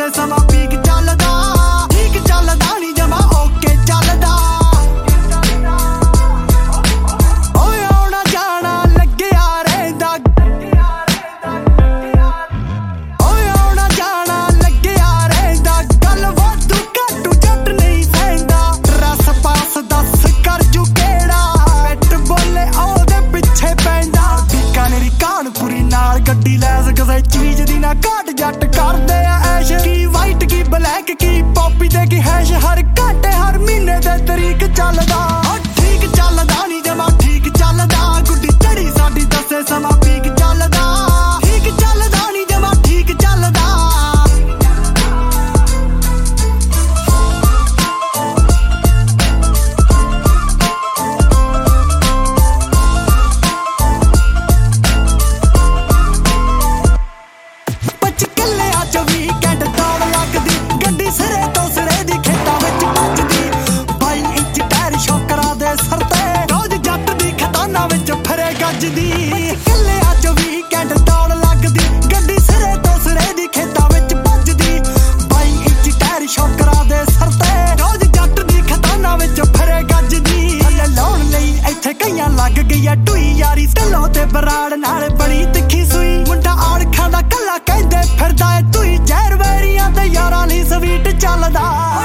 ਦੱਸੇ ਸਮਾਂ ਪੀਕ ਚੱਲਦਾ ਠੀਕ ਚੱਲਦਾ ਨੀ ਜਮਾ ਓਕੇ ਚੱਲਦਾ ਓਏ ਆਉਣਾ ਜਾਣਾ ਲੱਗਿਆ ਰਹਿੰਦਾ ਓਏ ਆਉਣਾ ਜਾਣਾ ਲੱਗਿਆ ਰਹਿੰਦਾ ਗੱਲ ਵਾਧੂ ਘੱਟੂ ਜੱਟ ਨਹੀਂ ਸਹਿੰਦਾ ਰਸ ਪਾਸ ਦੱਸ ਕਰ ਜੂ ਕਿਹੜਾ ਪਿੱਟ ਬੋਲੇ ਉਹਦੇ ਪਿੱਛੇ ਪੈਂਦਾ ਬੀਕਾਨੇਰੀ ਕਾਨਪੁਰੀ ਨਾਲ ਗੱਡੀ ਲੈਸ ਕਿਸੇ ਚੀਜ਼ ਦੀ ਨਾ ਘਾਟ ਜੱਟ ਕਰਦੇ ਆ ਐਸ਼ ਕੀ ਵਾਈਟ ਕੀ ਬਲੈਕ ਕੀ ਪੋਪੀ ਤੇ ਕੀ ਹੈਸ਼ ਹਰ ਘੰਟੇ ਹਰ ਮਹੀਨੇ ਦੇ ਤਰੀਕ ਚੱਲਦਾ ਠੀਕ ਚੱਲਦਾ ਨੀ ਜਮਾ ਠੀਕ ਚੱਲਦਾ ਗੁੱਡੀ ਚੜੀ ਸਾਡੀ ਦੱਸੇ ਸਮਾਂ ਪੀਕ ਚੱਲਦਾ ਠੀਕ ਚੱਲਦਾ ਨੀ ਜਮਾ ਠੀਕ ਚੱਲਦਾ ਕੱਲਿਆਂ ਚ ਵੀਕੈਂਡ ਦੌੜ ਲੱਗਦੀ ਗੱਡੀ ਸਿਰੇ ਤੋਂ ਸਿਰੇ ਦੀ ਖੇਤਾਂ ਵਿੱਚ ਭੱਜਦੀ 22 ਇੰਚ ਟਾਇਰ ਸ਼ੌਕਰਾਂ ਦੇ ਸਿਰ ਤੇ ਰੋਜ਼ ਜੱਟ ਦੀ ਖਤਾਨਾਂ ਵਿੱਚ ਫਿਰੇ ਗੱਜਦੀ ਥੱਲੇ ਲਾਉਣ ਲਈ ਇੱਥੇ ਕਈਆਂ ਲੱਗ ਗਈ ਆ ਢੂਈ ਯਾਰੀ ਢੱਲੋਂ ਤੇ ਬਰਾੜ ਨਾਲ ਬੜੀ ਤਿੱਖੀ ਸੂਈ ਮੁੰਡਾ ਆੜਖਾਂ ਦਾ ਕੱਲਾ ਕਹਿੰਦੇ ਫਿਰਦਾ ਏ ਢੂਈ ਜ਼ਹਿਰ ਵੈਰੀਆਂ ਤੇ ਯਾਰਾਂ ਲਈ ਸਵੀਟ ਚੱਲਦਾ